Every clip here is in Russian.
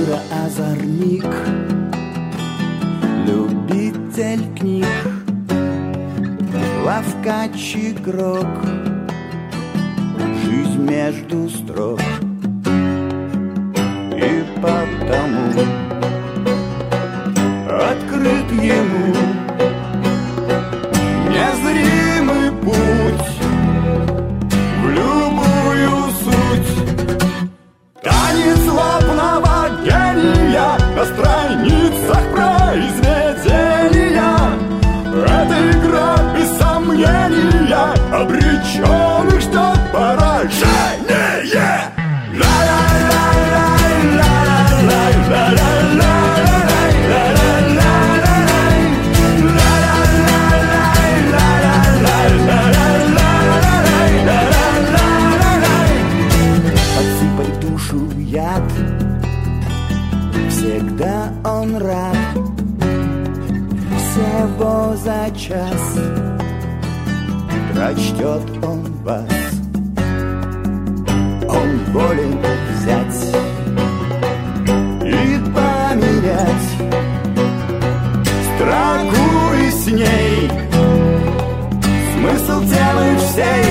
мира-озорник, любитель книг, ловкач-игрок, жизнь между строк. И потому открыт ему незримый путь в любую суть. Танец злобного гения на страницах произведения. Эта игра без сомнения обреченных ждет поражение. Подсыпать душу в яд, всегда он рад. Всего за час прочтет он вас. Он волен взять и померять строку и с ней смысл темы всей.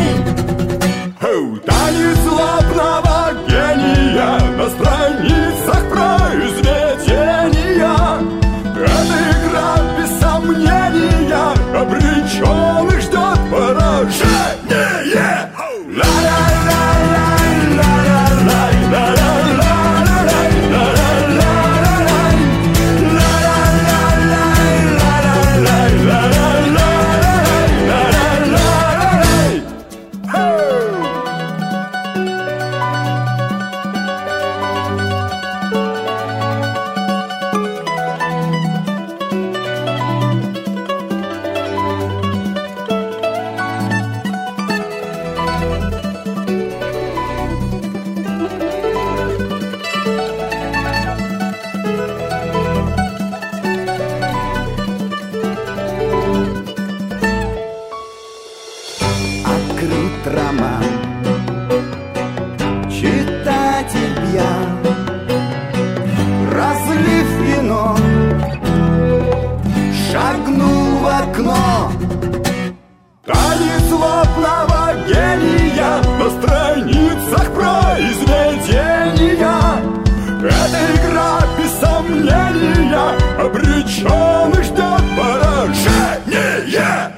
Танец злобного гения на страницах произведения. Эта игра без сомнения обреченных ждет поражение. Роман, читатель пьян, разлив вино, шагнул в окно. Танец злобного гения на страницах произведения. Эта игра без сомнения обреченных ждет поражение.